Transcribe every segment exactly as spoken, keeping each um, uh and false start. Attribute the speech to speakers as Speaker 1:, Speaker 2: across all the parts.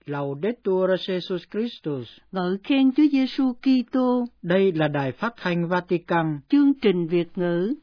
Speaker 1: Laudetur Jesus Christus.
Speaker 2: Ngợi khen Chúa Giêsu Kitô.
Speaker 1: Đây là đài phát thanh Vatican.
Speaker 2: Chương trình Việt ngữ.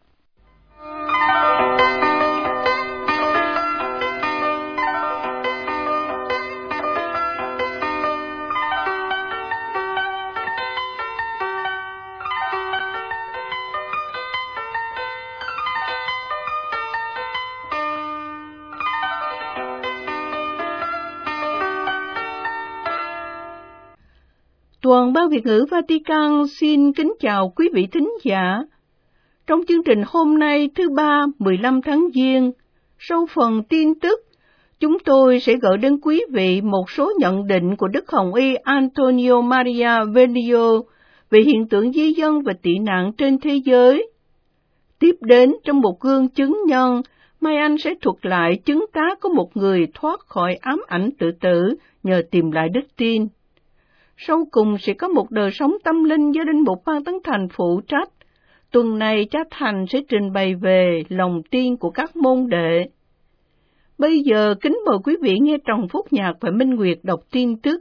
Speaker 2: Toàn ban Việt ngữ Vatican xin kính chào quý vị thính giả. Trong chương trình hôm nay thứ ba mười lăm tháng Giêng, sau phần tin tức, chúng tôi sẽ gửi đến quý vị một số nhận định của Đức Hồng Y Antonio Maria Velio về hiện tượng di dân và tị nạn trên thế giới. Tiếp đến trong một gương chứng nhân, Mai Anh sẽ thuật lại chứng tá của một người thoát khỏi ám ảnh tự tử nhờ tìm lại đức tin. Sau cùng sẽ có một đời sống tâm linh do Linh mục Phan Tấn Thành phụ trách. Tuần này cha Thành sẽ trình bày về lòng tin của các môn đệ. Bây giờ kính mời quý vị nghe Trần Phúc Nhạc và Minh Nguyệt đọc tin tức.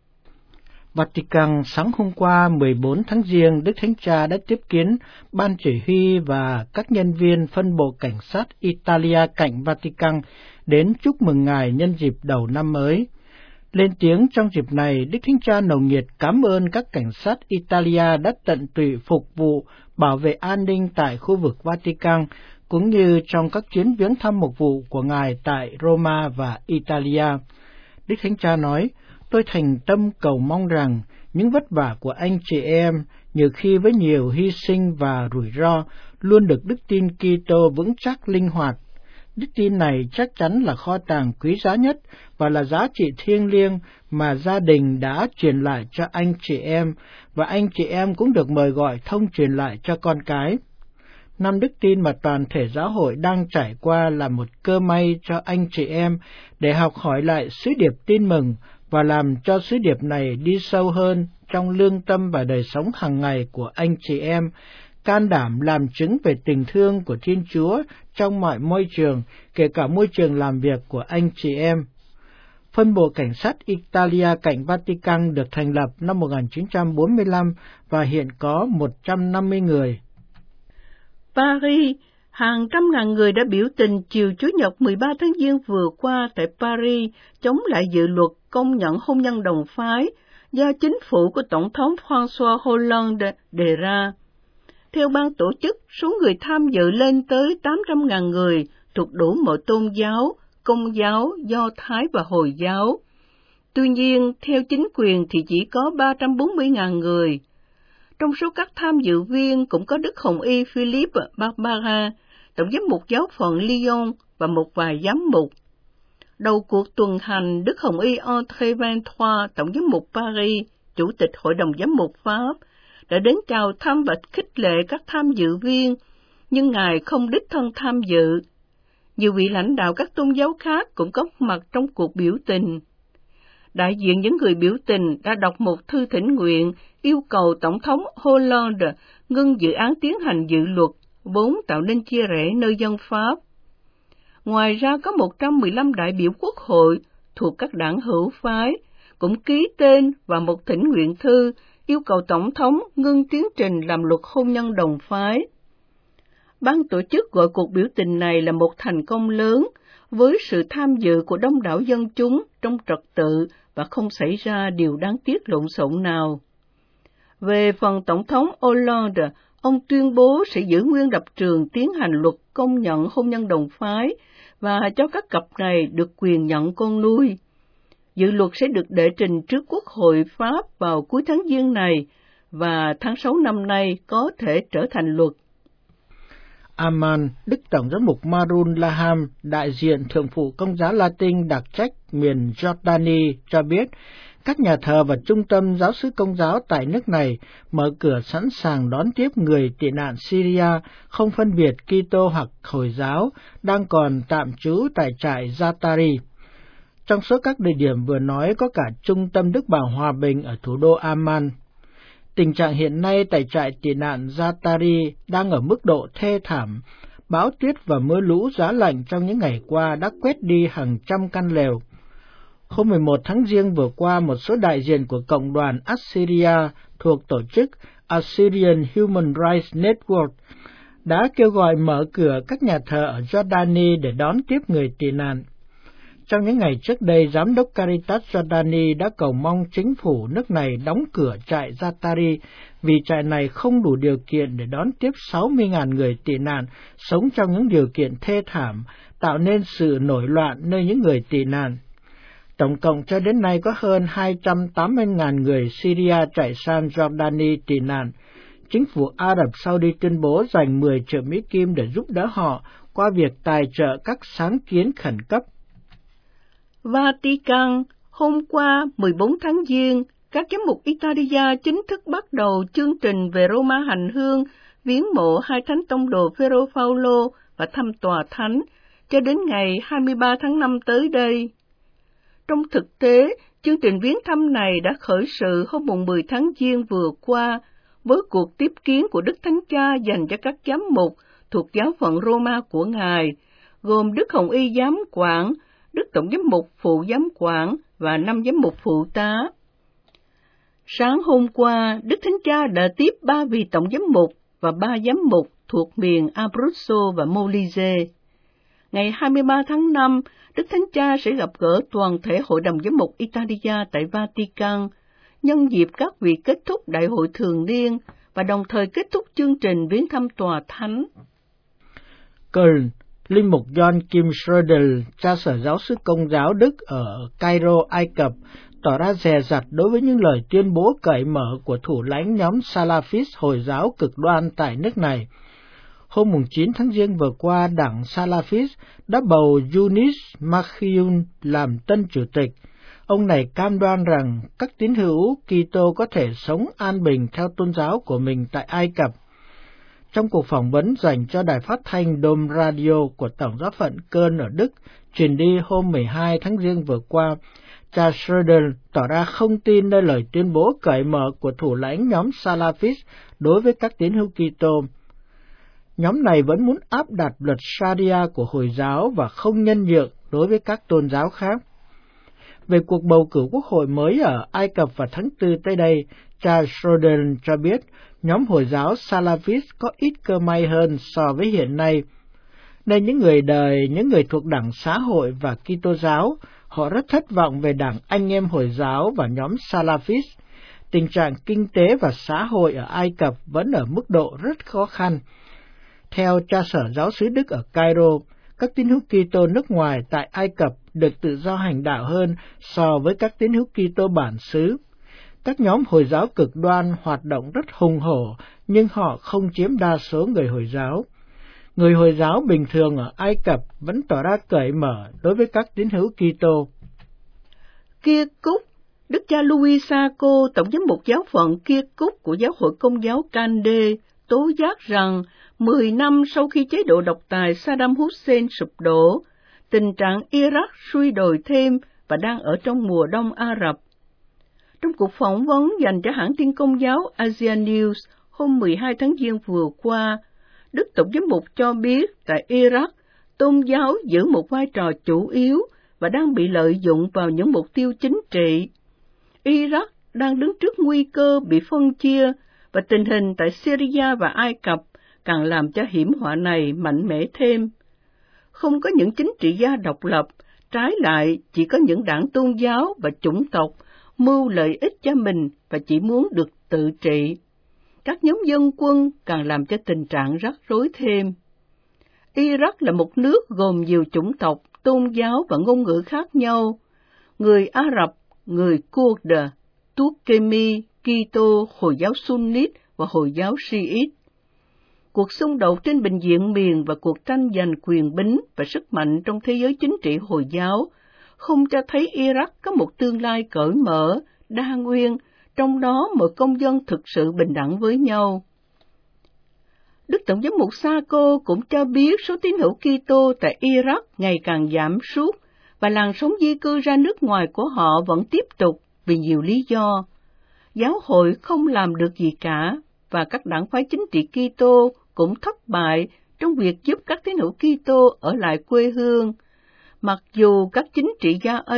Speaker 1: Vatican sáng hôm qua mười bốn tháng Giêng, Đức Thánh Cha đã tiếp kiến ban chỉ huy và các nhân viên phân bộ cảnh sát Italia cạnh Vatican đến chúc mừng Ngài nhân dịp đầu năm mới. Lên tiếng trong dịp này, Đức Thánh Cha nồng nhiệt cảm ơn các cảnh sát Italia đã tận tụy phục vụ bảo vệ an ninh tại khu vực Vatican, cũng như trong các chuyến viếng thăm mục vụ của Ngài tại Roma và Italia. Đức Thánh Cha nói, tôi thành tâm cầu mong rằng những vất vả của anh chị em, nhiều khi với nhiều hy sinh và rủi ro, luôn được đức tin Kitô vững chắc linh hoạt. Đức tin này chắc chắn là kho tàng quý giá nhất và là giá trị thiêng liêng mà gia đình đã truyền lại cho anh chị em, và anh chị em cũng được mời gọi thông truyền lại cho con cái. Năm đức tin mà toàn thể giáo hội đang trải qua là một cơ may cho anh chị em để học hỏi lại sứ điệp tin mừng và làm cho sứ điệp này đi sâu hơn trong lương tâm và đời sống hàng ngày của anh chị em, can đảm làm chứng về tình thương của Thiên Chúa trong mọi môi trường, kể cả môi trường làm việc của anh chị em. Phân bộ cảnh sát Italia cạnh Vatican được thành lập năm một nghìn chín trăm bốn mươi lăm và hiện có một trăm năm mươi người.
Speaker 2: Paris, hàng trăm ngàn người đã biểu tình chiều Chủ nhật mười ba tháng Giêng vừa qua tại Paris chống lại dự luật công nhận hôn nhân đồng phái do chính phủ của Tổng thống François Hollande đề ra. Theo ban tổ chức, số người tham dự lên tới tám trăm ngàn người thuộc đủ mọi tôn giáo, Công giáo, Do Thái và Hồi giáo. Tuy nhiên, theo chính quyền thì chỉ có ba trăm bốn mươi ngàn người. Trong số các tham dự viên cũng có Đức Hồng Y Philippe Barbara, Tổng giám mục giáo phận Lyon và một vài giám mục. Đầu cuộc tuần hành, Đức Hồng Y André Vingt-Trois, Tổng giám mục Paris, Chủ tịch Hội đồng giám mục Pháp, đã đến chào thăm và khích lệ các tham dự viên, nhưng Ngài không đích thân tham dự. Nhiều vị lãnh đạo các tôn giáo khác cũng có mặt trong cuộc biểu tình. Đại diện những người biểu tình đã đọc một thư thỉnh nguyện yêu cầu Tổng thống Hollande ngưng dự án tiến hành dự luật, vốn tạo nên chia rẽ nơi dân Pháp. Ngoài ra có một trăm mười lăm đại biểu quốc hội thuộc các đảng hữu phái cũng ký tên vào một thỉnh nguyện thư yêu cầu Tổng thống ngưng tiến trình làm luật hôn nhân đồng phái. Ban tổ chức gọi cuộc biểu tình này là một thành công lớn với sự tham dự của đông đảo dân chúng trong trật tự và không xảy ra điều đáng tiếc lộn xộn nào. Về phần Tổng thống Hollande, ông tuyên bố sẽ giữ nguyên lập trường tiến hành luật công nhận hôn nhân đồng phái và cho các cặp này được quyền nhận con nuôi. Dự luật sẽ được đệ trình trước Quốc hội Pháp vào cuối tháng Giêng này và tháng sáu năm nay có thể trở thành luật.
Speaker 1: Amman, Đức Tổng giám mục Marun Laham, đại diện Thượng phụ Công giáo Latin đặc trách miền Jordani cho biết, các nhà thờ và trung tâm giáo xứ Công giáo tại nước này mở cửa sẵn sàng đón tiếp người tị nạn Syria không phân biệt Kitô hoặc Hồi giáo đang còn tạm trú tại trại Zatari. Trong số các địa điểm vừa nói có cả Trung tâm Đức Bảo Hòa Bình ở thủ đô Amman. Tình trạng hiện nay tại trại tị nạn Zatari đang ở mức độ thê thảm. Bão tuyết và mưa lũ giá lạnh trong những ngày qua đã quét đi hàng trăm căn lều. Hôm mười một tháng Giêng vừa qua, một số đại diện của cộng đoàn Assyria thuộc tổ chức Assyrian Human Rights Network đã kêu gọi mở cửa các nhà thờ ở Jordani để đón tiếp người tị nạn. Trong những ngày trước đây, Giám đốc Caritas Jordani đã cầu mong chính phủ nước này đóng cửa trại Zaatari vì trại này không đủ điều kiện để đón tiếp sáu mươi nghìn người tị nạn sống trong những điều kiện thê thảm, tạo nên sự nổi loạn nơi những người tị nạn. Tổng cộng cho đến nay có hơn hai trăm tám mươi nghìn người Syria chạy sang Jordani tị nạn. Chính phủ Ả Rập Saudi tuyên bố dành mười triệu Mỹ Kim để giúp đỡ họ qua việc tài trợ các sáng kiến khẩn cấp.
Speaker 2: Vatican, hôm qua mười bốn tháng Giêng, các giám mục Italia chính thức bắt đầu chương trình về Roma hành hương, viếng mộ hai thánh tông đồ Phêrô Phaolô và thăm tòa thánh cho đến ngày hai mươi ba tháng năm tới đây. Trong thực tế, chương trình viếng thăm này đã khởi sự hôm mười tháng Giêng vừa qua với cuộc tiếp kiến của Đức Thánh Cha dành cho các giám mục thuộc giáo phận Roma của Ngài, gồm Đức Hồng Y Giám quản, Đức Tổng giám mục phụ giám quản và năm giám mục phụ tá. Sáng hôm qua, Đức Thánh Cha đã tiếp ba vị tổng giám mục và ba giám mục thuộc miền Abruzzo và Molise. Ngày hai mươi ba tháng năm, Đức Thánh Cha sẽ gặp gỡ toàn thể Hội đồng Giám mục Italia tại Vatican, nhân dịp các vị kết thúc Đại hội thường niên và đồng thời kết thúc chương trình viếng thăm tòa thánh.
Speaker 1: Köln, Linh mục John Kim Schroedel, cha sở giáo xứ Công giáo Đức ở Cairo, Ai Cập, tỏ ra dè dặt đối với những lời tuyên bố cởi mở của thủ lãnh nhóm Salafist Hồi giáo cực đoan tại nước này. Hôm chín tháng Giêng vừa qua, đảng Salafist đã bầu Yunis Makhyun làm tân chủ tịch. Ông này cam đoan rằng các tín hữu Kitô có thể sống an bình theo tôn giáo của mình tại Ai Cập. Trong cuộc phỏng vấn dành cho đài phát thanh Dom Radio của Tổng giáo phận Köln ở Đức, truyền đi hôm mười hai tháng Giêng vừa qua, cha Schroeder tỏ ra không tin nơi lời tuyên bố cởi mở của thủ lãnh nhóm Salafist đối với các tín hữu Kitô. Nhóm này vẫn muốn áp đặt luật Sharia của Hồi giáo và không nhân nhượng đối với các tôn giáo khác. Về cuộc bầu cử quốc hội mới ở Ai Cập vào tháng tư tới đây, cha Schroeder cho biết nhóm Hồi giáo Salafist có ít cơ may hơn so với hiện nay. Nên những người đời, những người thuộc đảng xã hội và Kitô giáo, họ rất thất vọng về đảng anh em Hồi giáo và nhóm Salafist. Tình trạng kinh tế và xã hội ở Ai Cập vẫn ở mức độ rất khó khăn. Theo cha sở giáo xứ Đức ở Cairo, các tín hữu Kitô nước ngoài tại Ai Cập được tự do hành đạo hơn so với các tín hữu Kitô bản xứ. Các nhóm Hồi giáo cực đoan hoạt động rất hùng hổ, nhưng họ không chiếm đa số người Hồi giáo. Người Hồi giáo bình thường ở Ai Cập vẫn tỏ ra cởi mở đối với các tín hữu Kitô.
Speaker 2: Kirkuk, Đức cha Louis Sacco, Tổng giám mục giáo phận Kirkuk của Giáo hội Công giáo Kande, tố giác rằng mười năm sau khi chế độ độc tài Saddam Hussein sụp đổ, tình trạng Iraq suy đồi thêm và đang ở trong mùa đông Ả Rập. Trong cuộc phỏng vấn dành cho hãng tin Công giáo Asia News hôm mười hai tháng Giêng vừa qua, Đức Tổng giám mục cho biết tại Iraq, tôn giáo giữ một vai trò chủ yếu và đang bị lợi dụng vào những mục tiêu chính trị. Iraq đang đứng trước nguy cơ bị phân chia và tình hình tại Syria và Ai Cập càng làm cho hiểm họa này mạnh mẽ thêm. Không có những chính trị gia độc lập, trái lại chỉ có những đảng tôn giáo và chủng tộc mưu lợi ích cho mình và chỉ muốn được tự trị. Các nhóm dân quân càng làm cho tình trạng rắc rối thêm. Iraq là một nước gồm nhiều chủng tộc, tôn giáo và ngôn ngữ khác nhau. Người Ả Rập, người Kurd, Turkmeni, Kitô, Hồi giáo Sunnit và Hồi giáo Shiite. Cuộc xung đột trên bình diện miền và cuộc tranh giành quyền bính và sức mạnh trong thế giới chính trị Hồi giáo không cho thấy Iraq có một tương lai cởi mở, đa nguyên, trong đó mọi công dân thực sự bình đẳng với nhau. Đức Tổng giám mục Sacco cũng cho biết số tín hữu Kitô tại Iraq ngày càng giảm sút và làn sóng di cư ra nước ngoài của họ vẫn tiếp tục vì nhiều lý do. Giáo hội không làm được gì cả và các đảng phái chính trị Kitô cũng thất bại trong việc giúp các tín hữu Kitô ở lại quê hương, mặc dù các chính trị gia ấy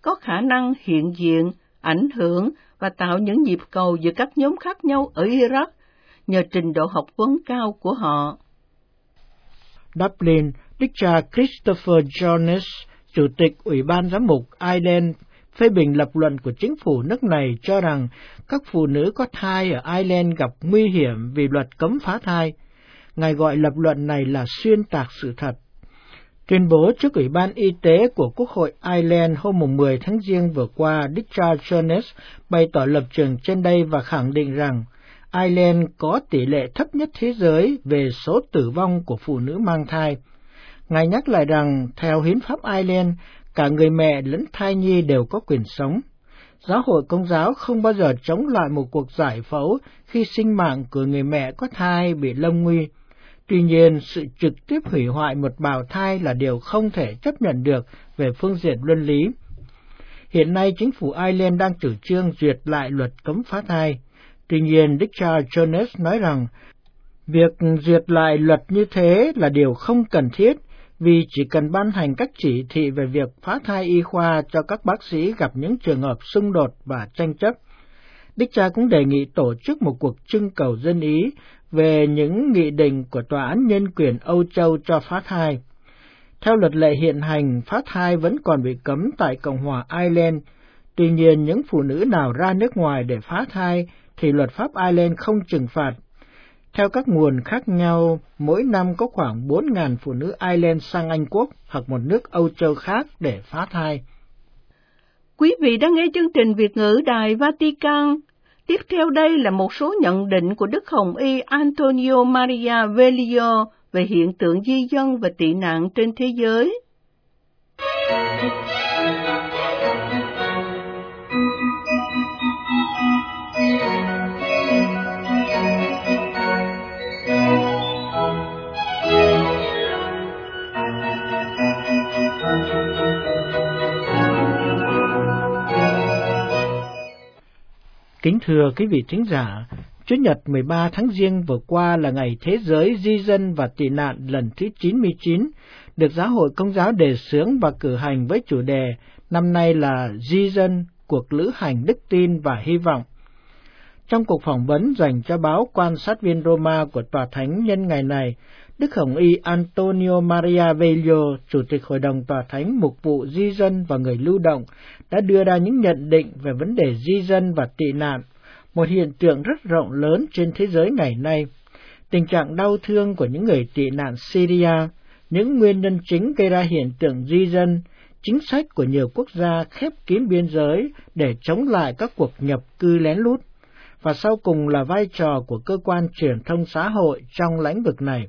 Speaker 2: có khả năng hiện diện, ảnh hưởng và tạo những nhịp cầu giữa các nhóm khác nhau ở Iraq nhờ trình độ học vấn cao của họ.
Speaker 1: Dublin, Đức cha Christopher Jones, Chủ tịch Ủy ban Giám mục Ireland, phê bình lập luận của chính phủ nước này cho rằng các phụ nữ có thai ở Ireland gặp nguy hiểm vì luật cấm phá thai. Ngài gọi lập luận này là xuyên tạc sự thật. Tuyên bố trước Ủy ban Y tế của Quốc hội Ireland hôm mười tháng Giêng vừa qua, Đức cha Jones bày tỏ lập trường trên đây và khẳng định rằng Ireland có tỷ lệ thấp nhất thế giới về số tử vong của phụ nữ mang thai. Ngài nhắc lại rằng, theo hiến pháp Ireland, cả người mẹ lẫn thai nhi đều có quyền sống. Giáo hội Công giáo không bao giờ chống lại một cuộc giải phẫu khi sinh mạng của người mẹ có thai bị lâm nguy. Tuy nhiên, sự trực tiếp hủy hoại một bào thai là điều không thể chấp nhận được về phương diện luân lý. Hiện nay, chính phủ Ireland đang chủ trương duyệt lại luật cấm phá thai. Tuy nhiên, Đức cha Jones nói rằng, việc duyệt lại luật như thế là điều không cần thiết, vì chỉ cần ban hành các chỉ thị về việc phá thai y khoa cho các bác sĩ gặp những trường hợp xung đột và tranh chấp. Đức cha cũng đề nghị tổ chức một cuộc trưng cầu dân ý về những nghị định của Tòa án Nhân quyền Âu Châu cho phá thai. Theo luật lệ hiện hành, phá thai vẫn còn bị cấm tại Cộng hòa Ireland. Tuy nhiên, những phụ nữ nào ra nước ngoài để phá thai thì luật pháp Ireland không trừng phạt. Theo các nguồn khác nhau, mỗi năm có khoảng bốn nghìn phụ nữ Ireland sang Anh Quốc hoặc một nước Âu Châu khác để phá thai.
Speaker 2: Quý vị đang nghe chương trình Việt ngữ Đài Vatican. Tiếp theo đây là một số nhận định của Đức Hồng Y Antonio Maria Velio về hiện tượng di dân và tị nạn trên thế giới.
Speaker 1: Kính thưa quý vị thính giả, Chủ nhật mười ba tháng Giêng vừa qua là ngày Thế giới Di dân và Tị nạn lần thứ chín mươi chín, được Giáo hội Công giáo đề xướng và cử hành với chủ đề năm nay là Di dân, cuộc lữ hành đức tin và hy vọng. Trong cuộc phỏng vấn dành cho báo Quan sát viên Roma của Tòa Thánh nhân ngày này, Đức Hồng Y Antonio Maria Velio, Chủ tịch Hội đồng Tòa Thánh Mục vụ Di dân và Người lưu động, đã đưa ra những nhận định về vấn đề di dân và tị nạn, một hiện tượng rất rộng lớn trên thế giới ngày nay. Tình trạng đau thương của những người tị nạn Syria, những nguyên nhân chính gây ra hiện tượng di dân, chính sách của nhiều quốc gia khép kín biên giới để chống lại các cuộc nhập cư lén lút, và sau cùng là vai trò của cơ quan truyền thông xã hội trong lĩnh vực này.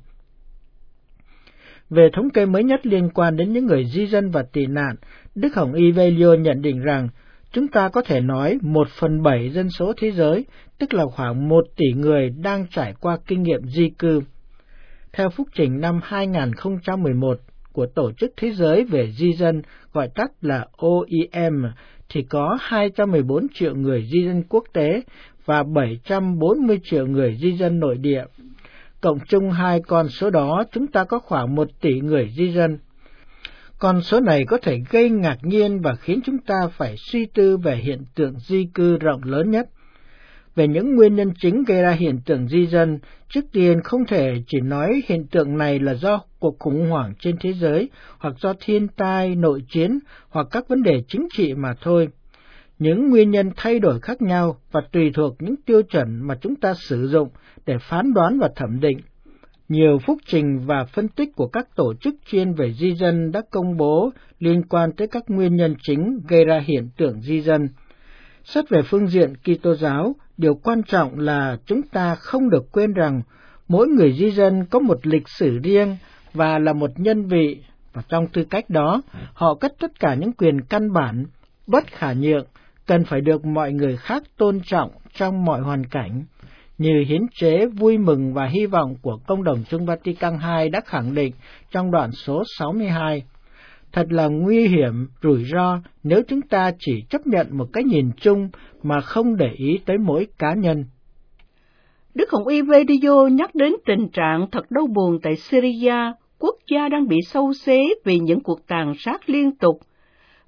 Speaker 1: Về thống kê mới nhất liên quan đến những người di dân và tị nạn, Đức Hồng Y Velio nhận định rằng chúng ta có thể nói một phần bảy dân số thế giới, tức là khoảng một tỷ người đang trải qua kinh nghiệm di cư. Theo phúc trình năm hai không một một của Tổ chức Thế giới về Di dân, gọi tắt là O I M, thì có hai trăm mười bốn triệu người di dân quốc tế và bảy trăm bốn mươi triệu người di dân nội địa. Cộng chung hai con số đó, chúng ta có khoảng một tỷ người di dân. Con số này có thể gây ngạc nhiên và khiến chúng ta phải suy tư về hiện tượng di cư rộng lớn nhất. Về những nguyên nhân chính gây ra hiện tượng di dân, trước tiên không thể chỉ nói hiện tượng này là do cuộc khủng hoảng trên thế giới, hoặc do thiên tai, nội chiến, hoặc các vấn đề chính trị mà thôi. Những nguyên nhân thay đổi khác nhau và tùy thuộc những tiêu chuẩn mà chúng ta sử dụng để phán đoán và thẩm định. Nhiều phúc trình và phân tích của các tổ chức chuyên về di dân đã công bố liên quan tới các nguyên nhân chính gây ra hiện tượng di dân. Xét về phương diện Kitô giáo, điều quan trọng là chúng ta không được quên rằng mỗi người di dân có một lịch sử riêng và là một nhân vị, và trong tư cách đó, họ có tất cả những quyền căn bản, bất khả nhượng, cần phải được mọi người khác tôn trọng trong mọi hoàn cảnh. Như hiến chế vui mừng và hy vọng của Công đồng chung Vatican hai đã khẳng định trong đoạn số sáu mươi hai. Thật là nguy hiểm, rủi ro nếu chúng ta chỉ chấp nhận một cái nhìn chung mà không để ý tới mỗi cá nhân.
Speaker 2: Đức Hồng Y Velio nhắc đến tình trạng thật đau buồn tại Syria, quốc gia đang bị xâu xé vì những cuộc tàn sát liên tục,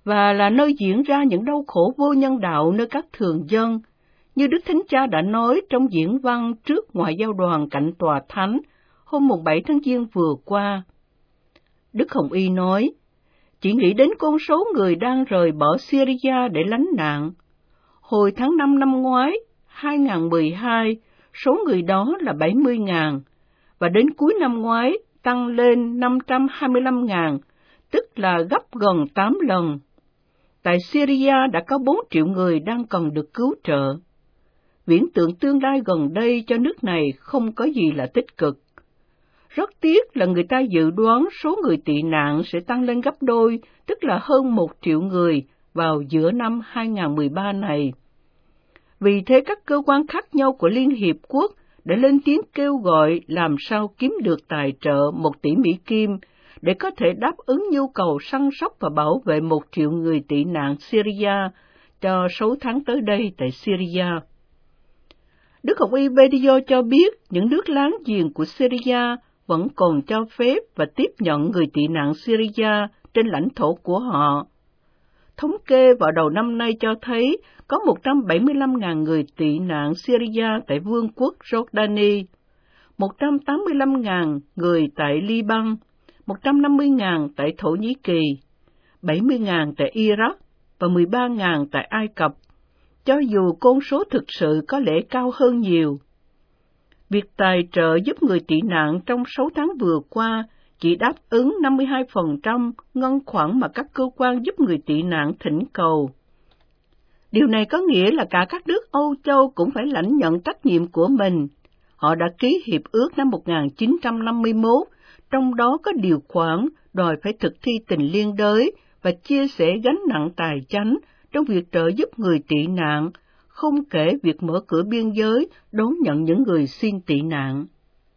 Speaker 2: và là nơi diễn ra những đau khổ vô nhân đạo nơi các thường dân, như Đức Thánh Cha đã nói trong diễn văn trước Ngoại giao đoàn cạnh Tòa Thánh hôm mùng bảy tháng Giêng vừa qua. Đức Hồng Y nói, chỉ nghĩ đến con số người đang rời bỏ Syria để lánh nạn. Hồi tháng năm năm ngoái, hai nghìn không trăm mười hai, số người đó là bảy mươi nghìn, và đến cuối năm ngoái tăng lên năm trăm hai mươi lăm nghìn, tức là gấp gần tám lần. Tại Syria đã có bốn triệu người đang cần được cứu trợ. Viễn tượng tương lai gần đây cho nước này không có gì là tích cực. Rất tiếc là người ta dự đoán số người tị nạn sẽ tăng lên gấp đôi, tức là hơn một triệu người vào giữa năm hai nghìn không trăm mười ba này. Vì thế các cơ quan khác nhau của Liên Hiệp Quốc đã lên tiếng kêu gọi làm sao kiếm được tài trợ một tỷ Mỹ Kim để có thể đáp ứng nhu cầu săn sóc và bảo vệ một triệu người tị nạn Syria cho sáu tháng tới đây tại Syria. Đức Hồng Y Bedio cho biết những nước láng giềng của Syria vẫn còn cho phép và tiếp nhận người tị nạn Syria trên lãnh thổ của họ. Thống kê vào đầu năm nay cho thấy có một trăm bảy mươi lăm nghìn người tị nạn Syria tại Vương quốc Jordani, một trăm tám mươi lăm nghìn người tại Liban, một trăm năm mươi nghìn tại Thổ Nhĩ Kỳ, bảy mươi nghìn tại Iraq và mười ba nghìn tại Ai Cập, cho dù con số thực sự có lẽ cao hơn nhiều. Việc tài trợ giúp người tị nạn trong sáu tháng vừa qua chỉ đáp ứng năm mươi hai phần trăm ngân khoản mà các cơ quan giúp người tị nạn thỉnh cầu. Điều này có nghĩa là cả các nước Âu Châu cũng phải lãnh nhận trách nhiệm của mình. Họ đã ký hiệp ước năm một nghìn chín trăm năm mươi mốt, trong đó có điều khoản đòi phải thực thi tình liên đới và chia sẻ gánh nặng tài chánh trong việc trợ giúp người tị nạn, không kể việc mở cửa biên giới đón nhận những người xin tị nạn.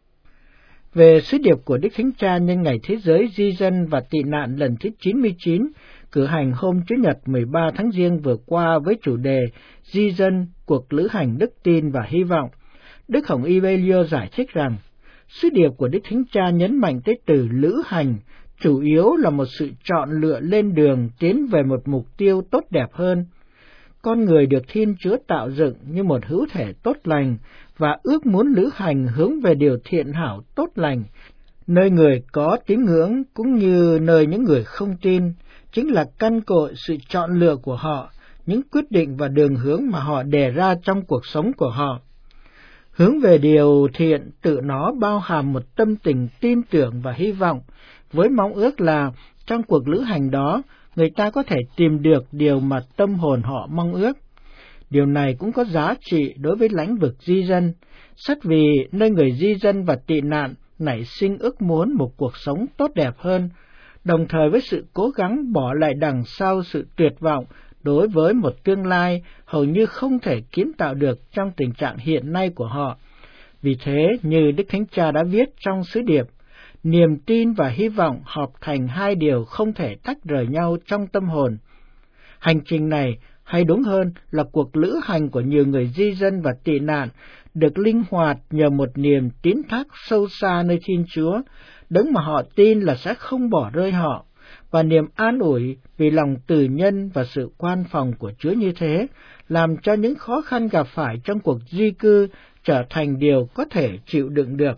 Speaker 1: Về sứ điệp của Đức Thánh Cha nhân Ngày Thế giới Di dân và Tị nạn lần thứ chín mươi chín, cử hành hôm Chủ nhật mười ba tháng Giêng vừa qua với chủ đề Di dân, cuộc lữ hành đức tin và hy vọng, Đức Hồng Y Bedio giải thích rằng, sứ điệp của Đức Thánh Cha nhấn mạnh tới từ lữ hành, chủ yếu là một sự chọn lựa lên đường tiến về một mục tiêu tốt đẹp hơn. Con người được Thiên Chúa tạo dựng như một hữu thể tốt lành và ước muốn lữ hành hướng về điều thiện hảo tốt lành, nơi người có tín ngưỡng cũng như nơi những người không tin, chính là căn cội sự chọn lựa của họ, những quyết định và đường hướng mà họ đề ra trong cuộc sống của họ. Hướng về điều thiện tự nó bao hàm một tâm tình tin tưởng và hy vọng, với mong ước là trong cuộc lữ hành đó, người ta có thể tìm được điều mà tâm hồn họ mong ước. Điều này cũng có giá trị đối với lĩnh vực di dân, xét vì nơi người di dân và tị nạn nảy sinh ước muốn một cuộc sống tốt đẹp hơn, đồng thời với sự cố gắng bỏ lại đằng sau sự tuyệt vọng đối với một tương lai hầu như không thể kiến tạo được trong tình trạng hiện nay của họ. Vì thế, như Đức Thánh Cha đã viết trong sứ điệp, niềm tin và hy vọng hợp thành hai điều không thể tách rời nhau trong tâm hồn. Hành trình này, hay đúng hơn là cuộc lữ hành của nhiều người di dân và tị nạn, được linh hoạt nhờ một niềm tín thác sâu xa nơi Thiên Chúa, đấng mà họ tin là sẽ không bỏ rơi họ, và niềm an ủi vì lòng từ nhân và sự quan phòng của Chúa như thế, làm cho những khó khăn gặp phải trong cuộc di cư trở thành điều có thể chịu đựng được.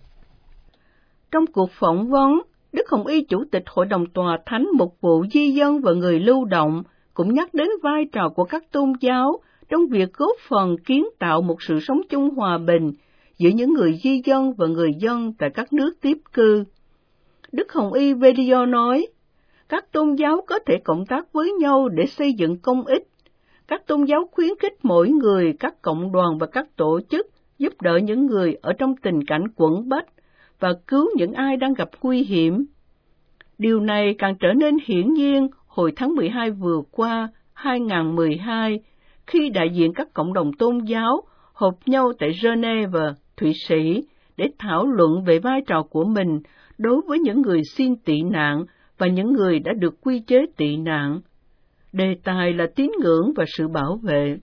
Speaker 2: Trong cuộc phỏng vấn, Đức Hồng Y Chủ tịch Hội đồng Tòa Thánh Mục vụ Di dân và Người lưu động cũng nhắc đến vai trò của các tôn giáo trong việc góp phần kiến tạo một sự sống chung hòa bình giữa những người di dân và người dân tại các nước tiếp cư. Đức Hồng Y Bedio nói, các tôn giáo có thể cộng tác với nhau để xây dựng công ích. Các tôn giáo khuyến khích mỗi người, các cộng đoàn và các tổ chức giúp đỡ những người ở trong tình cảnh quẫn bách và cứu những ai đang gặp nguy hiểm. Điều này càng trở nên hiển nhiên hồi tháng mười hai vừa qua, hai nghìn không trăm mười hai, khi đại diện các cộng đồng tôn giáo họp nhau tại Geneva, Thụy Sĩ, để thảo luận về vai trò của mình đối với những người xin tị nạn và những người đã được quy chế tị nạn. Đề tài là tín ngưỡng và sự bảo vệ.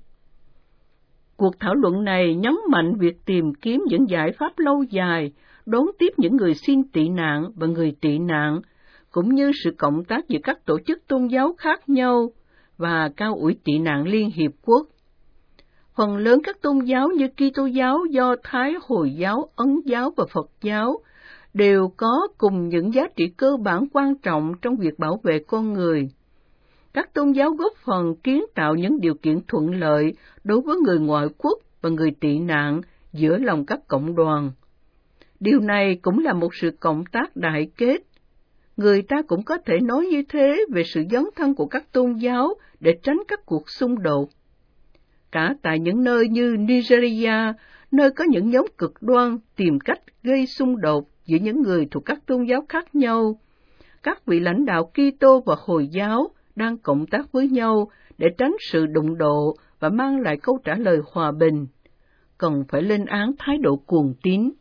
Speaker 2: Cuộc thảo luận này nhấn mạnh việc tìm kiếm những giải pháp lâu dài đón tiếp những người xin tị nạn và người tị nạn, cũng như sự cộng tác giữa các tổ chức tôn giáo khác nhau, và Cao ủy tị nạn Liên Hiệp Quốc. Phần lớn các tôn giáo như Kitô giáo, Do Thái, Hồi giáo, Ấn giáo và Phật giáo đều có cùng những giá trị cơ bản quan trọng trong việc bảo vệ con người. Các tôn giáo góp phần kiến tạo những điều kiện thuận lợi đối với người ngoại quốc và người tị nạn giữa lòng các cộng đoàn. Điều này cũng là một sự cộng tác đại kết. Người ta cũng có thể nói như thế về sự dấn thân của các tôn giáo để tránh các cuộc xung đột. Cả tại những nơi như Nigeria, nơi có những nhóm cực đoan tìm cách gây xung đột giữa những người thuộc các tôn giáo khác nhau, các vị lãnh đạo Kitô và Hồi giáo đang cộng tác với nhau để tránh sự đụng độ và mang lại câu trả lời hòa bình. Cần phải lên án thái độ cuồng tín.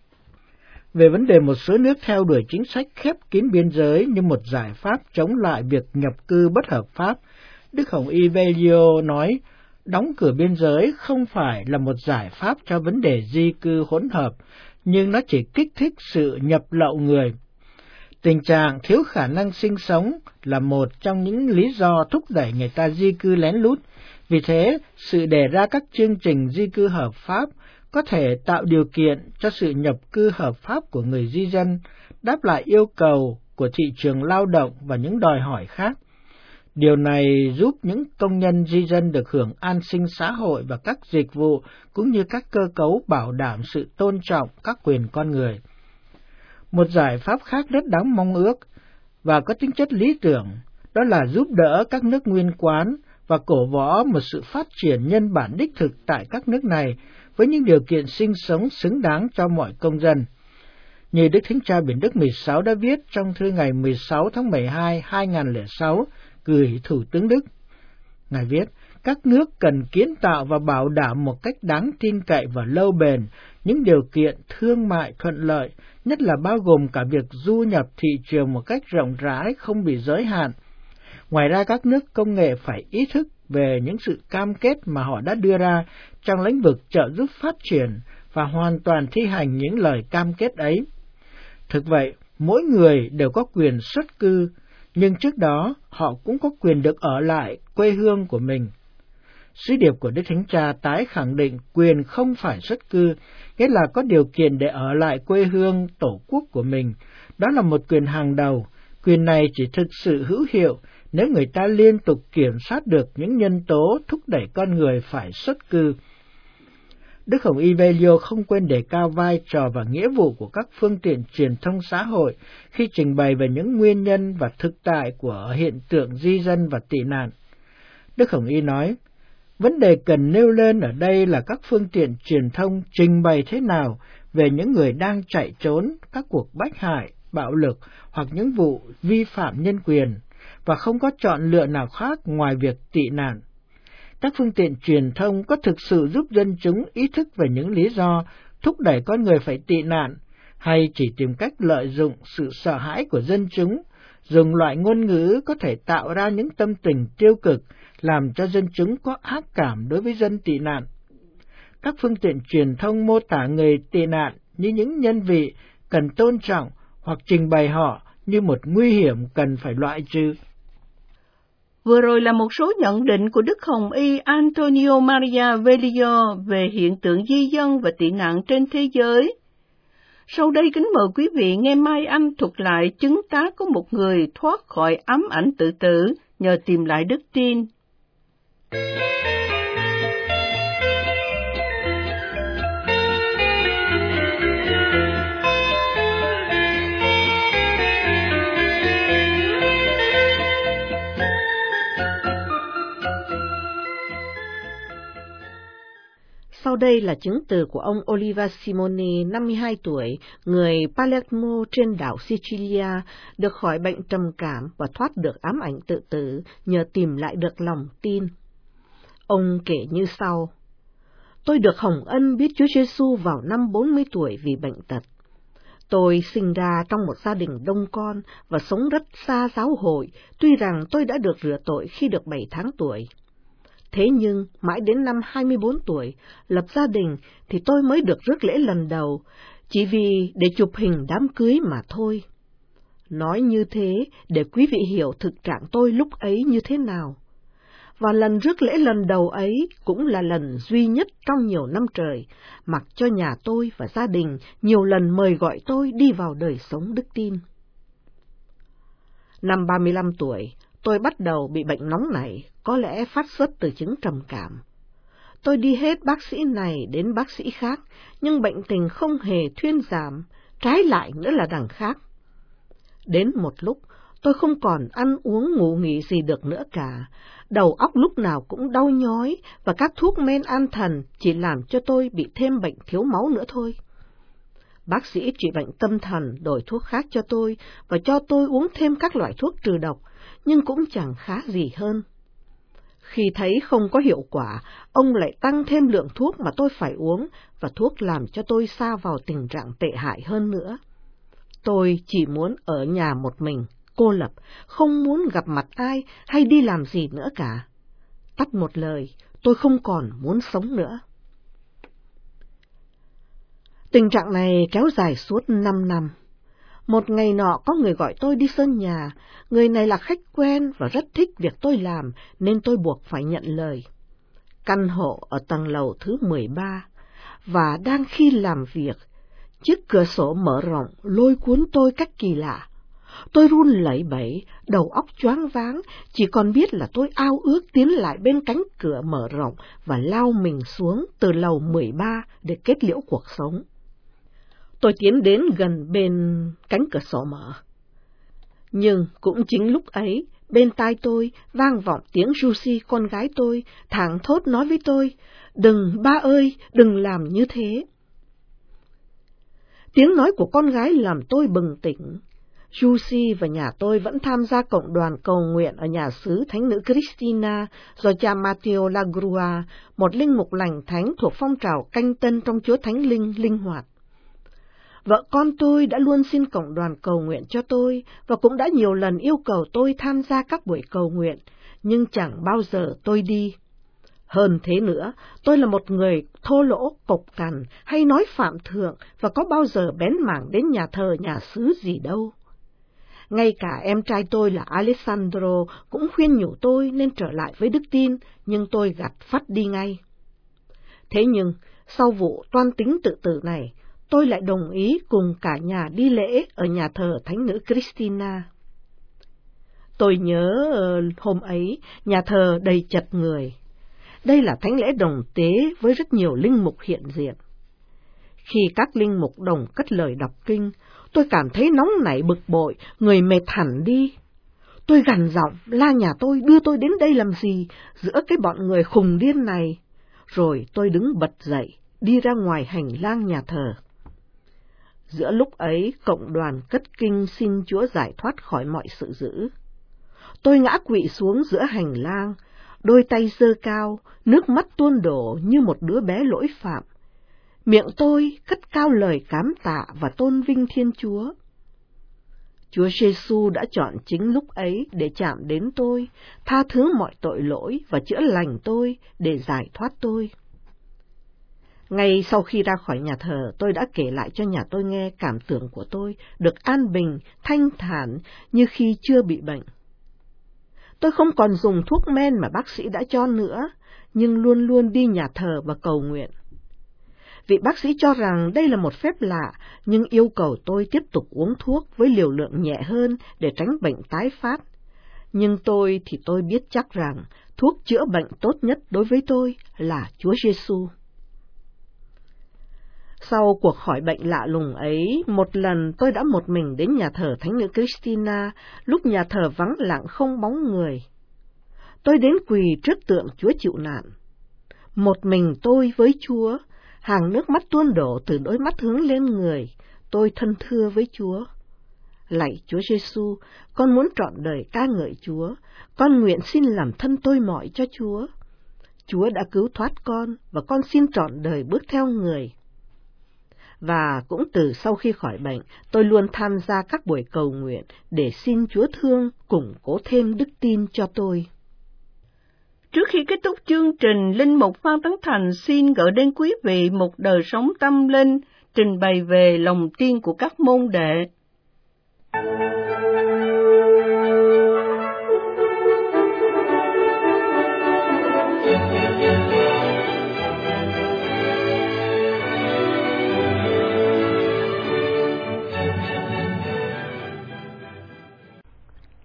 Speaker 1: Về vấn đề một số nước theo đuổi chính sách khép kín biên giới như một giải pháp chống lại việc nhập cư bất hợp pháp, Đức Hồng Y Velio nói, đóng cửa biên giới không phải là một giải pháp cho vấn đề di cư hỗn hợp, nhưng nó chỉ kích thích sự nhập lậu người. Tình trạng thiếu khả năng sinh sống là một trong những lý do thúc đẩy người ta di cư lén lút. Vì thế, sự đề ra các chương trình di cư hợp pháp có thể tạo điều kiện cho sự nhập cư hợp pháp của người di dân, đáp lại yêu cầu của thị trường lao động và những đòi hỏi khác. Điều này giúp những công nhân di dân được hưởng an sinh xã hội và các dịch vụ cũng như các cơ cấu bảo đảm sự tôn trọng các quyền con người. Một giải pháp khác rất đáng mong ước và có tính chất lý tưởng, đó là giúp đỡ các nước nguyên quán và cổ võ một sự phát triển nhân bản đích thực tại các nước này với những điều kiện sinh sống xứng đáng cho mọi công dân. Như Đức Thánh Cha Biển Đức mười sáu đã viết trong thư ngày mười sáu tháng mười hai năm hai nghìn không trăm lẻ sáu gửi Thủ tướng Đức. Ngài viết, các nước cần kiến tạo và bảo đảm một cách đáng tin cậy và lâu bền những điều kiện thương mại thuận lợi, nhất là bao gồm cả việc du nhập thị trường một cách rộng rãi, không bị giới hạn. Ngoài ra, các nước công nghệ phải ý thức về những sự cam kết mà họ đã đưa ra trong lĩnh vực trợ giúp phát triển và hoàn toàn thi hành những lời cam kết ấy. Thực vậy, mỗi người đều có quyền xuất cư, nhưng trước đó họ cũng có quyền được ở lại quê hương của mình. Sứ điệp của Đức Thánh Cha tái khẳng định quyền không phải xuất cư, nghĩa là có điều kiện để ở lại quê hương tổ quốc của mình. Đó là một quyền hàng đầu. Quyền này chỉ thực sự hữu hiệu nếu người ta liên tục kiểm soát được những nhân tố thúc đẩy con người phải xuất cư. Đức Hồng Y Velio không quên đề cao vai trò và nghĩa vụ của các phương tiện truyền thông xã hội khi trình bày về những nguyên nhân và thực tại của hiện tượng di dân và tị nạn. Đức Hồng Y nói, vấn đề cần nêu lên ở đây là các phương tiện truyền thông trình bày thế nào về những người đang chạy trốn các cuộc bách hại, bạo lực hoặc những vụ vi phạm nhân quyền, và không có chọn lựa nào khác ngoài việc tị nạn. Các phương tiện truyền thông có thực sự giúp dân chúng ý thức về những lý do thúc đẩy con người phải tị nạn, hay chỉ tìm cách lợi dụng sự sợ hãi của dân chúng, dùng loại ngôn ngữ có thể tạo ra những tâm tình tiêu cực, làm cho dân chúng có ác cảm đối với dân tị nạn. Các phương tiện truyền thông mô tả người tị nạn như những nhân vị cần tôn trọng hoặc trình bày họ như một nguy hiểm cần phải loại trừ.
Speaker 2: Vừa rồi là một số nhận định của Đức Hồng Y Antonio Maria Velio về hiện tượng di dân và tị nạn trên thế giới. Sau đây kính mời quý vị nghe Mai Anh thuật lại chứng tá của một người thoát khỏi ám ảnh tự tử nhờ tìm lại đức tin.
Speaker 3: Sau đây là chứng từ của ông Oliva Simoni, năm mươi hai tuổi, người Palermo trên đảo Sicilia, được khỏi bệnh trầm cảm và thoát được ám ảnh tự tử nhờ tìm lại được lòng tin. Ông kể như sau: Tôi được hồng ân biết Chúa Giêsu vào năm bốn mươi tuổi vì bệnh tật. Tôi sinh ra trong một gia đình đông con và sống rất xa giáo hội, tuy rằng tôi đã được rửa tội khi được bảy tháng tuổi. Thế nhưng, mãi đến năm hai mươi bốn tuổi, lập gia đình thì tôi mới được rước lễ lần đầu, chỉ vì để chụp hình đám cưới mà thôi. Nói như thế để quý vị hiểu thực trạng tôi lúc ấy như thế nào. và lần rước lễ lần đầu ấy cũng là lần duy nhất trong nhiều năm trời, mặc cho nhà tôi và gia đình nhiều lần mời gọi tôi đi vào đời sống đức tin. Năm ba mươi lăm tuổi, tôi bắt đầu bị bệnh nóng nảy, có lẽ phát xuất từ chứng trầm cảm. Tôi đi hết bác sĩ này đến bác sĩ khác, nhưng bệnh tình không hề thuyên giảm, trái lại nữa là đằng khác. Đến một lúc, tôi không còn ăn uống ngủ nghỉ gì được nữa cả, đầu óc lúc nào cũng đau nhói, và các thuốc men an thần chỉ làm cho tôi bị thêm bệnh thiếu máu nữa thôi. Bác sĩ trị bệnh tâm thần đổi thuốc khác cho tôi, và cho tôi uống thêm các loại thuốc trừ độc, nhưng cũng chẳng khá gì hơn. Khi thấy không có hiệu quả, ông lại tăng thêm lượng thuốc mà tôi phải uống, và thuốc làm cho tôi sa vào tình trạng tệ hại hơn nữa. Tôi chỉ muốn ở nhà một mình, cô lập, không muốn gặp mặt ai hay đi làm gì nữa cả. Tắt một lời, tôi không còn muốn sống nữa. Tình trạng này kéo dài suốt năm năm. Một ngày nọ có người gọi tôi đi sơn nhà, người này là khách quen và rất thích việc tôi làm nên tôi buộc phải nhận lời. Căn hộ ở tầng lầu thứ mười ba, và đang khi làm việc, chiếc cửa sổ mở rộng lôi cuốn tôi cách kỳ lạ. Tôi run lẩy bẩy, đầu óc choáng váng, chỉ còn biết là tôi ao ước tiến lại bên cánh cửa mở rộng và lao mình xuống từ lầu mười ba để kết liễu cuộc sống. Tôi tiến đến gần bên cánh cửa sổ mở. Nhưng cũng chính lúc ấy, bên tai tôi vang vọng tiếng Lucy, con gái tôi, thảng thốt nói với tôi, "Đừng, ba ơi, đừng làm như thế." Tiếng nói của con gái làm tôi bừng tỉnh. Lucy và nhà tôi vẫn tham gia cộng đoàn cầu nguyện ở nhà xứ Thánh nữ Christina do cha Matteo Lagrua, một linh mục lành thánh thuộc phong trào canh tân trong Chúa Thánh Linh linh hoạt. Vợ con tôi đã luôn xin cộng đoàn cầu nguyện cho tôi và cũng đã nhiều lần yêu cầu tôi tham gia các buổi cầu nguyện, nhưng chẳng bao giờ tôi đi. Hơn thế nữa, tôi là một người thô lỗ, cộc cằn hay nói phạm thượng và có bao giờ bén mảng đến nhà thờ nhà xứ gì đâu. Ngay cả em trai tôi là Alessandro cũng khuyên nhủ tôi nên trở lại với đức tin, nhưng tôi gạt phắt đi ngay. Thế nhưng, sau vụ toan tính tự tử này, tôi lại đồng ý cùng cả nhà đi lễ ở nhà thờ Thánh nữ Christina. Tôi nhớ hôm ấy, nhà thờ đầy chật người. Đây là thánh lễ đồng tế với rất nhiều linh mục hiện diện. Khi các linh mục đồng cất lời đọc kinh, tôi cảm thấy nóng nảy bực bội, người mệt hẳn đi. Tôi gằn giọng la nhà tôi đưa tôi đến đây làm gì, giữa cái bọn người khùng điên này. Rồi tôi đứng bật dậy, đi ra ngoài hành lang nhà thờ. Giữa lúc ấy, cộng đoàn cất kinh xin Chúa giải thoát khỏi mọi sự dữ. Tôi ngã quỵ xuống giữa hành lang, đôi tay giơ cao, nước mắt tuôn đổ như một đứa bé lỗi phạm. Miệng tôi cất cao lời cám tạ và tôn vinh Thiên Chúa. Chúa Giêsu đã chọn chính lúc ấy để chạm đến tôi, tha thứ mọi tội lỗi và chữa lành tôi để giải thoát tôi. Ngay sau khi ra khỏi nhà thờ, tôi đã kể lại cho nhà tôi nghe cảm tưởng của tôi được an bình, thanh thản như khi chưa bị bệnh. Tôi không còn dùng thuốc men mà bác sĩ đã cho nữa, nhưng luôn luôn đi nhà thờ và cầu nguyện. Vị bác sĩ cho rằng đây là một phép lạ, nhưng yêu cầu tôi tiếp tục uống thuốc với liều lượng nhẹ hơn để tránh bệnh tái phát. Nhưng tôi thì tôi biết chắc rằng thuốc chữa bệnh tốt nhất đối với tôi là Chúa Giêsu. Sau cuộc khỏi bệnh lạ lùng ấy, một lần tôi đã một mình đến nhà thờ Thánh nữ Christina, lúc nhà thờ vắng lặng không bóng người. Tôi đến quỳ trước tượng Chúa chịu nạn. Một mình tôi với Chúa, hàng nước mắt tuôn đổ từ đôi mắt hướng lên người, tôi thân thưa với Chúa. Lạy Chúa Giêsu, con muốn trọn đời ca ngợi Chúa, con nguyện xin làm thân tôi mọi cho Chúa. Chúa đã cứu thoát con và con xin trọn đời bước theo người. Và cũng từ sau khi khỏi bệnh, tôi luôn tham gia các buổi cầu nguyện để xin Chúa thương củng cố thêm đức tin cho tôi.
Speaker 2: Trước khi kết thúc chương trình, Linh mục Phan Tấn Thành xin gửi đến quý vị một đời sống tâm linh, trình bày về lòng tin của các môn đệ.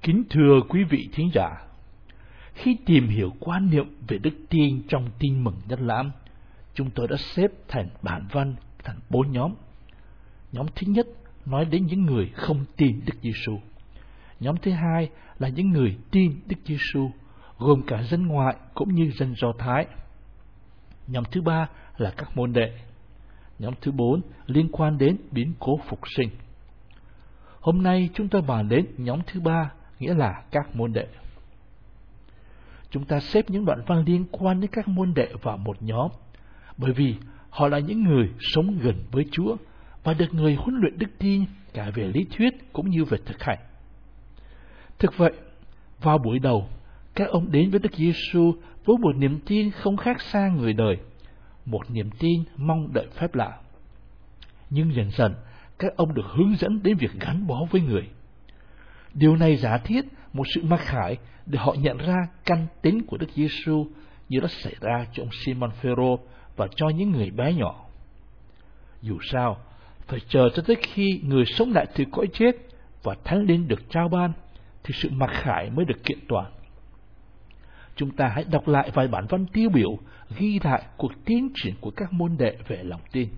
Speaker 4: Kính thưa quý vị thính giả, khi tìm hiểu quan niệm về đức tin trong Tin Mừng Nhất Lãm, chúng tôi đã xếp thành bản văn thành bốn nhóm. Nhóm thứ nhất nói đến những người không tin Đức Giêsu. Nhóm thứ hai là những người tin Đức Giêsu, gồm cả dân ngoại cũng như dân Do Thái. Nhóm thứ ba là các môn đệ. Nhóm thứ bốn liên quan đến biến cố phục sinh. Hôm nay chúng ta bàn đến nhóm thứ ba, nghĩa là các môn đệ. Chúng ta xếp những đoạn văn liên quan đến các môn đệ vào một nhóm, bởi vì họ là những người sống gần với Chúa và được người huấn luyện đức tin cả về lý thuyết cũng như về thực hành. Thực vậy, vào buổi đầu, các ông đến với Đức Giêsu với một niềm tin không khác xa người đời, một niềm tin mong đợi phép lạ. Nhưng dần dần, các ông được hướng dẫn đến việc gắn bó với người. Điều này giả thiết một sự mặc khải để họ nhận ra căn tính của Đức Giêsu như đã xảy ra cho ông Simon Phêrô và cho những người bé nhỏ. Dù sao, phải chờ cho tới khi người sống lại từ cõi chết và Thánh Linh được trao ban, thì sự mặc khải mới được kiện toàn. Chúng ta hãy đọc lại vài bản văn tiêu biểu ghi lại cuộc tiến triển của các môn đệ về lòng tin.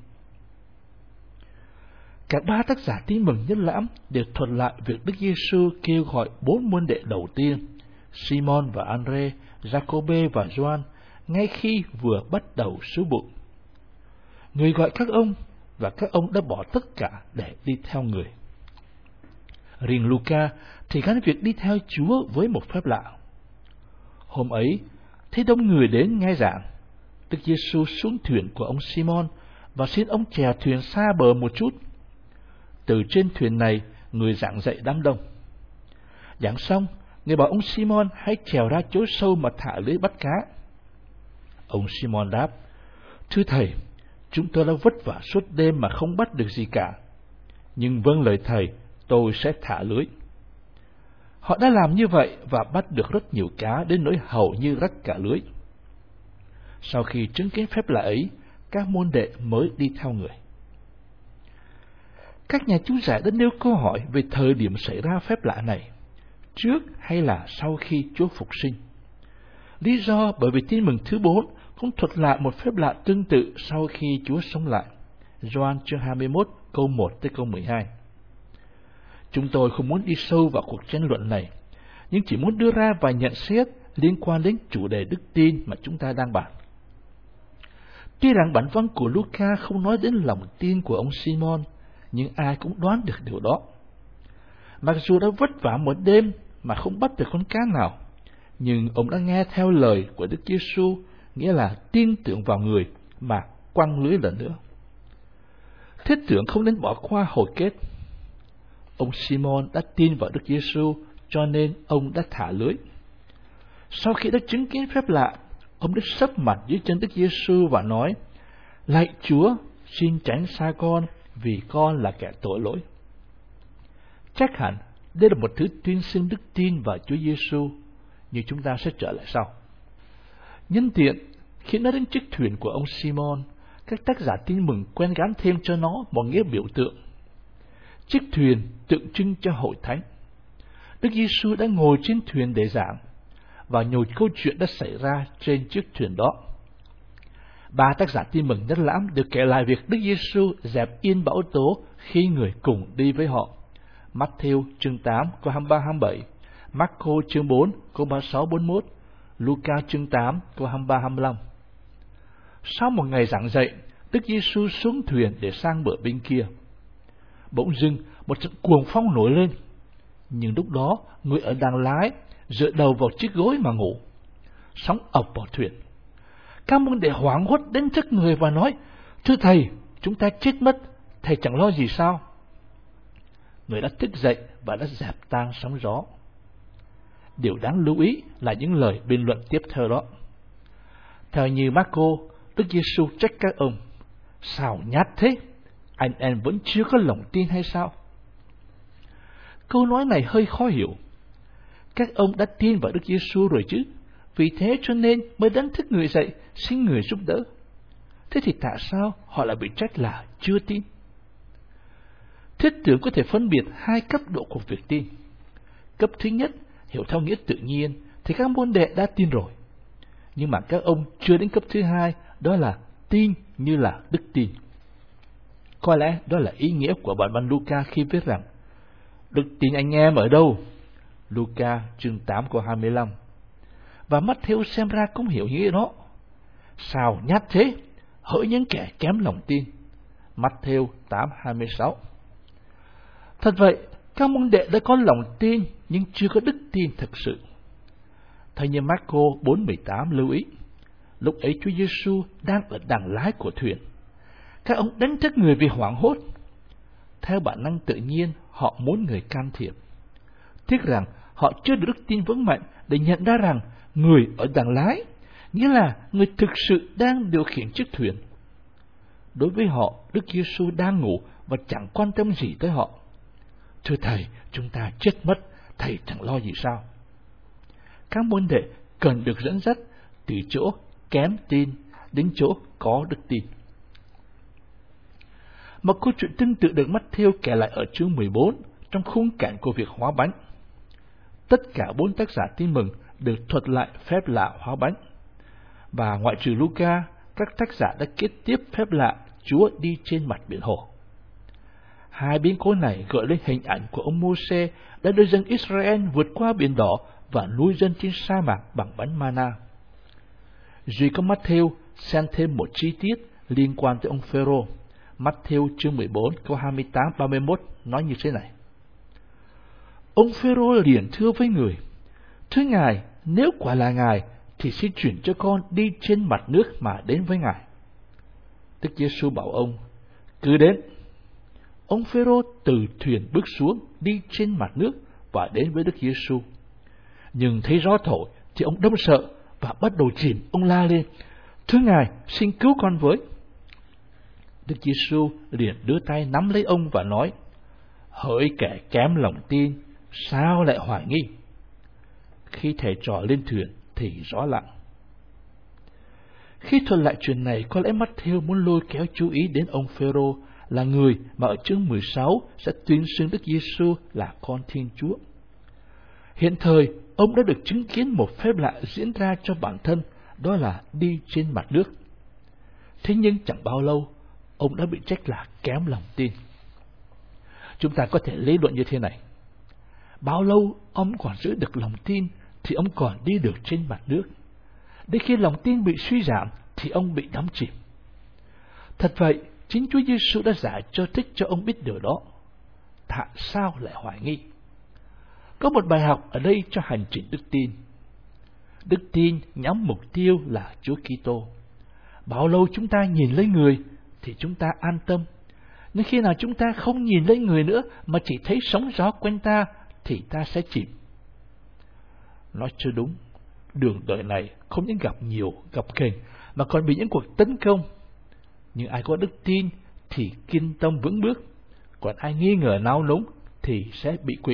Speaker 4: Cả ba tác giả Tin Mừng Nhất Lãm đều thuật lại việc Đức Giêsu kêu gọi bốn môn đệ đầu tiên, Simon và Andre, Giacôbê và Gioan, ngay khi vừa bắt đầu sứ vụ. Người gọi các ông và các ông đã bỏ tất cả để đi theo người. Riêng Luca thì gắn việc đi theo Chúa với một phép lạ. Hôm ấy, thấy đông người đến nghe giảng, Đức Giêsu xuống thuyền của ông Simon và xin ông chèo thuyền xa bờ một chút. Từ trên thuyền này, người giảng dạy đám đông. Giảng xong, người bảo ông Simon hãy chèo ra chỗ sâu mà thả lưới bắt cá. Ông Simon đáp: Thưa thầy, chúng tôi đã vất vả suốt đêm mà không bắt được gì cả. Nhưng vâng lời thầy, tôi sẽ thả lưới. Họ đã làm như vậy và bắt được rất nhiều cá đến nỗi hầu như rách cả lưới. Sau khi chứng kiến phép lạ ấy, các môn đệ mới đi theo người. Các nhà chú giải đã nêu câu hỏi về thời điểm xảy ra phép lạ này, trước hay là sau khi Chúa phục sinh. Lý do bởi vì Tin Mừng thứ bốn cũng thuật lại một phép lạ tương tự sau khi Chúa sống lại. Gioan chương hai mươi mốt câu một tới câu mười hai. Chúng tôi không muốn đi sâu vào cuộc tranh luận này, nhưng chỉ muốn đưa ra vài nhận xét liên quan đến chủ đề đức tin mà chúng ta đang bàn. Tuy rằng bản văn của Luca không nói đến lòng tin của ông Simon, nhưng ai cũng đoán được điều đó. Mặc dù đã vất vả một đêm mà không bắt được con cá nào, nhưng ông đã nghe theo lời của Đức Giêsu, nghĩa là tin tưởng vào người mà quăng lưới lần nữa. Thiết tưởng không nên bỏ qua hồi kết. Ông Simon đã tin vào Đức Giêsu, cho nên ông đã thả lưới. Sau khi đã chứng kiến phép lạ, ông đã sấp mặt dưới chân Đức Giêsu và nói: Lạy Chúa, xin tránh xa con, vì con là kẻ tội lỗi. Chắc hẳn đây là một thứ tuyên xưng đức tin vào Chúa Giêsu, như chúng ta sẽ trở lại sau. Nhân tiện, khi nói đến chiếc thuyền của ông Simon, các tác giả Tin Mừng quen gắn thêm cho nó một nghĩa biểu tượng. Chiếc thuyền tượng trưng cho hội thánh. Đức Giêsu đã ngồi trên thuyền để giảng, và nhiều câu chuyện đã xảy ra trên chiếc thuyền đó. Ba tác giả Tin Mừng Nhất Lãm được kể lại việc Đức Giêsu dẹp yên bão tố khi người cùng đi với họ. Matthew chương tám câu hai mươi ba hai mươi bảy, Marco chương bốn câu ba mươi sáu bốn mươi mốt, Luca chương tám câu hai mươi ba hai mươi lăm. Sau một ngày giảng dạy, Đức Giêsu xuống thuyền để sang bờ bên kia. Bỗng dưng một trận cuồng phong nổi lên, nhưng lúc đó người ở đàng lái dựa đầu vào chiếc gối mà ngủ. Sóng ập vào thuyền. Các môn đệ hoảng hốt đến trước người và nói: Thưa thầy, chúng ta chết mất, thầy chẳng lo gì sao? Người đã thức dậy và đã dẹp tan sóng gió. Điều đáng lưu ý là những lời bình luận tiếp theo đó. Theo như Marco, Đức Giêsu trách các ông: Sao nhát thế? Anh em vẫn chưa có lòng tin hay sao? Câu nói này hơi khó hiểu. Các ông đã tin vào Đức Giêsu rồi chứ, vì thế cho nên mới đánh thức người dậy, xin người giúp đỡ. Thế thì tại sao họ lại bị trách là chưa tin? Thiết tưởng có thể phân biệt hai cấp độ của việc tin. cấp thứ nhất, hiểu theo nghĩa tự nhiên, thì các môn đệ đã tin rồi. Nhưng mà các ông chưa đến cấp thứ hai, đó là tin như là đức tin. Có lẽ đó là ý nghĩa của bản văn Luca khi viết rằng, đức tin anh em ở đâu? Luca chương tám câu hai mươi lăm. Và Matthew xem ra cũng hiểu nghĩa đó. Sao nhát thế? Hỡi những kẻ kém lòng tin. Matthew tám hai mươi sáu. Thật vậy, các môn đệ đã có lòng tin nhưng chưa có đức tin thực sự. Theo như Marco bốn mười tám lưu ý, lúc ấy Chúa Giêsu đang ở đằng lái của thuyền. Các ông đánh thức người vì hoảng hốt. Theo bản năng tự nhiên, họ muốn người can thiệp. Tiếc rằng họ chưa được đức tin vững mạnh để nhận ra rằng người ở đằng lái, nghĩa là người thực sự đang điều khiển chiếc thuyền. Đối với họ, Đức Giêsu đang ngủ và chẳng quan tâm gì tới họ. Thưa Thầy, chúng ta chết mất, Thầy chẳng lo gì sao? Các môn đệ cần được dẫn dắt từ chỗ kém tin đến chỗ có đức tin. Một câu chuyện tương tự được Matthew kể lại ở chương mười bốn trong khung cảnh của việc hóa bánh. Tất cả bốn tác giả tin mừng được thuật lại phép lạ hóa bánh. Và ngoại trừ Luca, các tác giả đã kết tiếp phép lạ Chúa đi trên mặt biển hồ. Hai biến cố này gợi lên hình ảnh của ông Mô-sê đã đưa dân Israel vượt qua biển đỏ và nuôi dân trên sa mạc bằng bánh mana. Duy có Matthew xen thêm một chi tiết liên quan tới ông Phêrô. Matthew chương mười bốn câu hai mươi tám ba mươi mốt nói như thế này: Ông Phêrô liền thưa với người: Thưa Ngài, nếu quả là Ngài thì xin chuyển cho con đi trên mặt nước mà đến với Ngài. Đức Giêsu bảo ông: Cứ đến. Ông Phêrô từ thuyền bước xuống, đi trên mặt nước và đến với Đức Giêsu. Nhưng thấy gió thổi thì ông đâm sợ và bắt đầu chìm. Ông la lên: Thưa Ngài, xin cứu con với. Đức Giêsu liền đưa tay nắm lấy ông và nói: Hỡi kẻ kém lòng tin, sao lại hoài nghi? Khi thầy trò lên thuyền thì gió lặng. Khi thuật lại chuyện này, có lẽ Matthew muốn lôi kéo chú ý đến ông Phêrô, là người mà ở chương mười sáu sẽ tuyên xưng Đức Giêsu là con Thiên Chúa. Hiện thời, ông đã được chứng kiến một phép lạ diễn ra cho bản thân, đó là đi trên mặt nước. Thế nhưng chẳng bao lâu, ông đã bị trách là kém lòng tin. Chúng ta có thể lý luận như thế này: bao lâu ông còn giữ được lòng tin thì ông còn đi được trên mặt nước. Đến khi lòng tin bị suy giảm thì ông bị đắm chìm. Thật vậy, chính Chúa Giêsu đã giải cho thích cho ông biết điều đó. Tại sao lại hoài nghi? Có một bài học ở đây cho hành trình đức tin. Đức tin nhắm mục tiêu là Chúa Kitô. Bao lâu chúng ta nhìn lấy người thì chúng ta an tâm. Nhưng khi nào chúng ta không nhìn lấy người nữa mà chỉ thấy sóng gió quanh ta thì ta sẽ chìm. Nói chưa đúng, đường đời này không những gặp nhiều, gặp kềnh mà còn bị những cuộc tấn công. Nhưng ai có đức tin thì kiên tâm vững bước, còn ai nghi ngờ nao núng thì sẽ bị quỵ.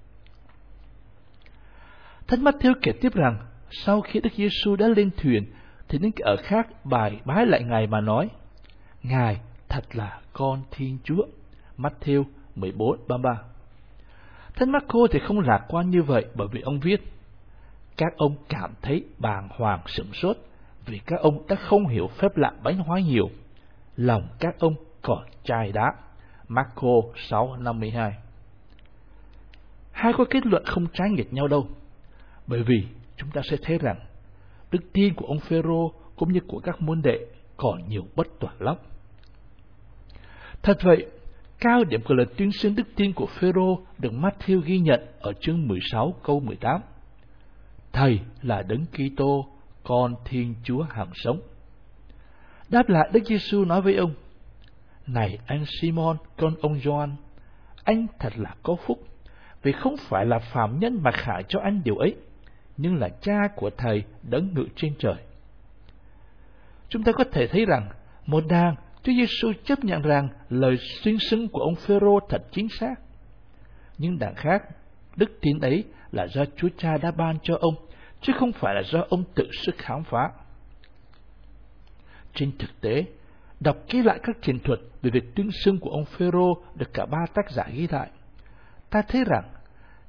Speaker 4: Thánh Matthew kể tiếp rằng, sau khi Đức Giêsu đã lên thuyền thì những kẻ ở khác bài bái lại Ngài mà nói: Ngài thật là con Thiên Chúa. Matthew mười bốn ba mươi ba. Thánh Marco thì không lạc quan như vậy, bởi vì ông viết: Các ông cảm thấy bàng hoàng sửng sốt vì các ông đã không hiểu phép lạ bánh hóa nhiều. Lòng các ông còn chai đá. Marco sáu năm mươi hai. Hai có kết luận không trái nghịch nhau đâu, bởi vì chúng ta sẽ thấy rằng đức tin của ông Phêrô cũng như của các môn đệ còn nhiều bất toàn lắm. Thật vậy, cao điểm của lời tuyên xưng đức tin của Phêrô được Matthew ghi nhận ở chương mười sáu câu mười tám. Thầy là Đấng Kitô, con Thiên Chúa hằng sống. Đáp lại, Đức Giêsu nói với ông: Này anh Simon, con ông Gioan, anh thật là có phúc, vì không phải là phàm nhân mà khải cho anh điều ấy, nhưng là Cha của Thầy đấng ngự trên trời. Chúng ta có thể thấy rằng, một đàng Chúa Giêsu chấp nhận rằng lời tuyên xưng của ông Phêrô thật chính xác. Nhưng đằng khác, đức tin ấy là do Chúa Cha đã ban cho ông, chứ không phải là do ông tự sức khám phá. Trên thực tế, đọc kỹ lại các truyền thuật về việc tuyên xưng của ông Phêrô được cả ba tác giả ghi lại, ta thấy rằng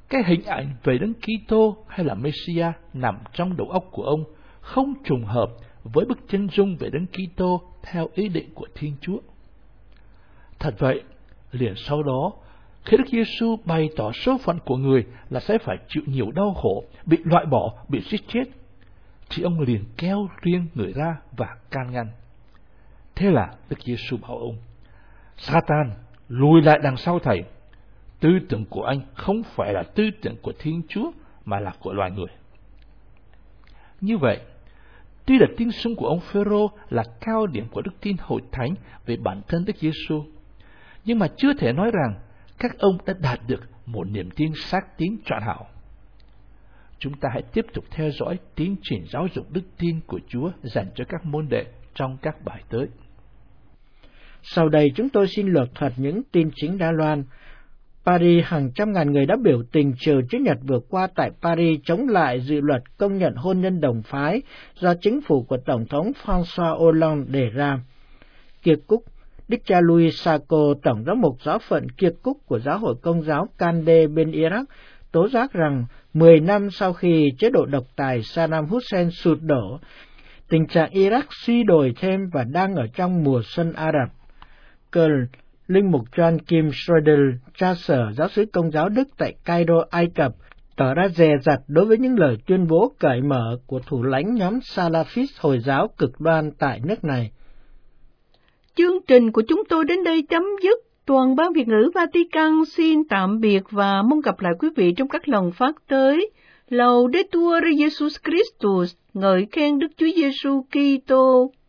Speaker 4: cái hình ảnh về Đấng Kitô hay là Messiah nằm trong đầu óc của ông không trùng hợp với bức chân dung về Đấng Kitô theo ý định của Thiên Chúa. Thật vậy, liền sau đó, khi Đức Giêsu bày tỏ số phận của người là sẽ phải chịu nhiều đau khổ, bị loại bỏ, bị giết chết, thì ông liền kéo riêng người ra và can ngăn. Thế là Đức Giêsu bảo ông: Satan, lùi lại đằng sau thầy. Tư tưởng của anh không phải là tư tưởng của Thiên Chúa mà là của loài người. Như vậy, tuy là tin sưng của ông Phêrô là cao điểm của đức tin hội thánh về bản thân Đức Giêsu, nhưng mà chưa thể nói rằng các ông đã đạt được một niềm tin xác tín trọn hảo. Chúng ta hãy tiếp tục theo dõi tiến trình giáo dục đức tin của Chúa dành cho các môn đệ trong các bài tới.
Speaker 1: Sau đây chúng tôi xin lược thuật những tin chính Đài Loan. Paris, hàng trăm ngàn người đã biểu tình chiều Chủ nhật vừa qua tại Paris chống lại dự luật công nhận hôn nhân đồng phái do chính phủ của Tổng thống François Hollande đề ra. Kiệt Cúc, Đức cha Louis Sacco, tổng giám mục giáo phận Kiệt Cúc của giáo hội Công giáo Kandeh bên Iraq, tố giác rằng mười năm sau khi chế độ độc tài Saddam Hussein sụt đổ, tình trạng Iraq suy đồi thêm và đang ở trong mùa xuân Ả Rập. Köln, linh mục John Kim Schroeder, cha sở giáo xứ Công giáo Đức tại Cairo, Ai Cập, tỏ ra dè dặt đối với những lời tuyên bố cởi mở của thủ lãnh nhóm Salafist Hồi giáo cực đoan tại nước này.
Speaker 2: Chương trình của chúng tôi đến đây chấm dứt. Toàn ban Việt ngữ Vatican xin tạm biệt và mong gặp lại quý vị trong các lần phát tới. Laudetur Jesus Christus, ngợi khen Đức Chúa Giêsu Kitô.